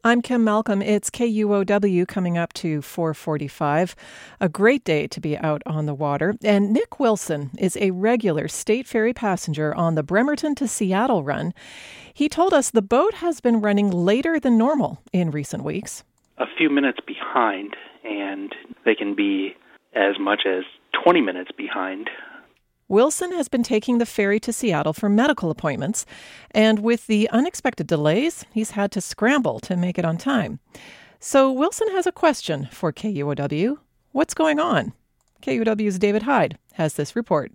I'm Kim Malcolm. It's KUOW coming up to 4:45. A great day to be out on the water. And Nick Wilson is a regular State Ferry passenger on the Bremerton to Seattle run. He told us the boat has been running later than normal in recent weeks. A few minutes behind, and they can be as much as 20 minutes behind. Wilson has been taking the ferry to Seattle for medical appointments, and with the unexpected delays, he's had to scramble to make it on time. So Wilson has a question for KUOW. What's going on? KUOW's David Hyde has this report.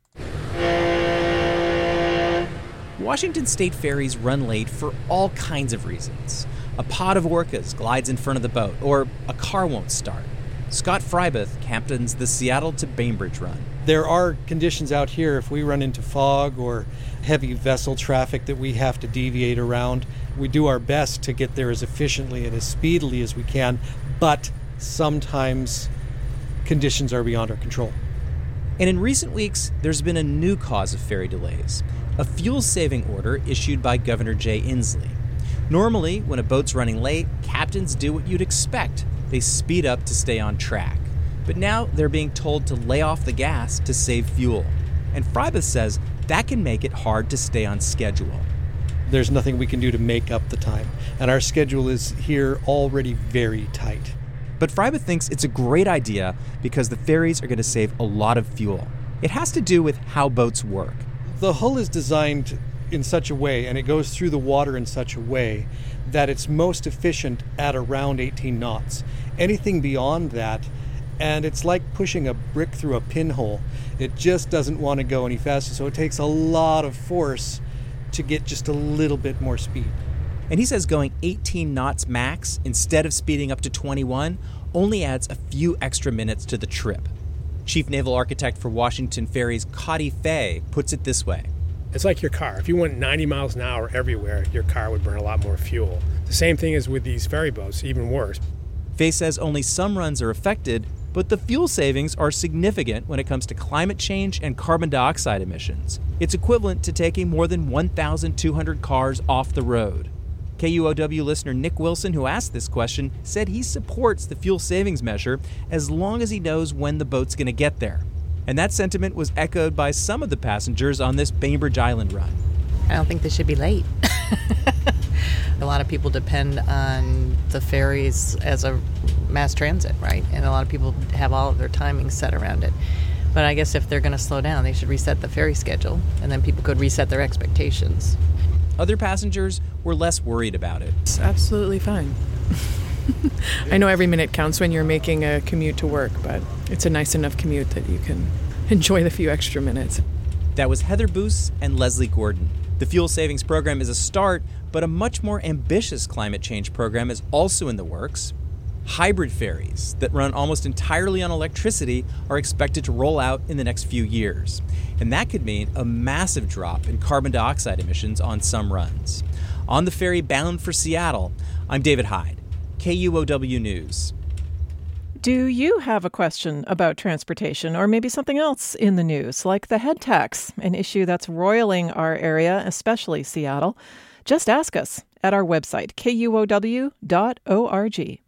Washington State ferries run late for all kinds of reasons. A pod of orcas glides in front of the boat, or a car won't start. Scott Frybeth captains the Seattle to Bainbridge run. There are conditions out here if we run into fog or heavy vessel traffic that we have to deviate around. We do our best to get there as efficiently and as speedily as we can, but sometimes conditions are beyond our control. And in recent weeks, there's been a new cause of ferry delays, a fuel-saving order issued by Governor Jay Inslee. Normally, when a boat's running late, captains do what you'd expect. They speed up to stay on track. But now they're being told to lay off the gas to save fuel. And Frybeth says that can make it hard to stay on schedule. There's nothing we can do to make up the time, and our schedule is here already very tight. But Frybeth thinks it's a great idea because the ferries are going to save a lot of fuel. It has to do with how boats work. The hull is designed in such a way, and it goes through the water in such a way, that it's most efficient at around 18 knots. Anything beyond that, and it's like pushing a brick through a pinhole. It just doesn't want to go any faster, so it takes a lot of force to get just a little bit more speed. And he says going 18 knots max instead of speeding up to 21 only adds a few extra minutes to the trip. Chief Naval Architect for Washington Ferries, Cotty Fay, puts it this way. It's like your car. If you went 90 miles an hour everywhere, your car would burn a lot more fuel. The same thing is with these ferry boats, even worse. Fay says only some runs are affected, but the fuel savings are significant when it comes to climate change and carbon dioxide emissions. It's equivalent to taking more than 1,200 cars off the road. KUOW listener Nick Wilson, who asked this question, said he supports the fuel savings measure as long as he knows when the boat's going to get there. And that sentiment was echoed by some of the passengers on this Bainbridge Island run. I don't think they should be late. A lot of people depend on the ferries as a mass transit, right? And a lot of people have all of their timings set around it. But I guess if they're going to slow down, they should reset the ferry schedule, and then people could reset their expectations. Other passengers were less worried about it. It's absolutely fine. I know every minute counts when you're making a commute to work, but it's a nice enough commute that you can enjoy the few extra minutes. That was Heather Boos and Leslie Gordon. The fuel savings program is a start, but a much more ambitious climate change program is also in the works. Hybrid ferries that run almost entirely on electricity are expected to roll out in the next few years. And that could mean a massive drop in carbon dioxide emissions on some runs. On the ferry bound for Seattle, I'm David Hyde, KUOW News. Do you have a question about transportation or maybe something else in the news, like the head tax, an issue that's roiling our area, especially Seattle? Just ask us at our website, KUOW.org.